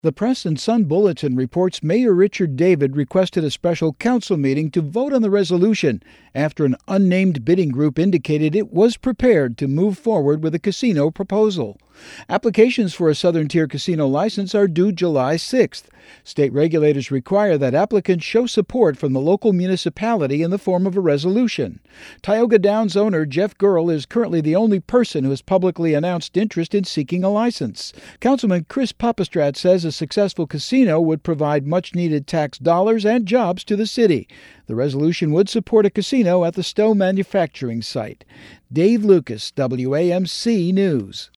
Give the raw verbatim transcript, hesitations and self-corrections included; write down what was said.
The Press and Sun Bulletin reports Mayor Richard David requested a special council meeting to vote on the resolution after an unnamed bidding group indicated it was prepared to move forward with a casino proposal. Applications for a Southern Tier casino license are due July sixth. State regulators require that applicants show support from the local municipality in the form of a resolution. Tioga Downs owner Jeff Gurl is currently the only person who has publicly announced interest in seeking a license. Councilman Chris Papastrat says a successful casino would provide much-needed tax dollars and jobs to the city. The resolution would support a casino at the Stowe manufacturing site. Dave Lucas, W A M C News.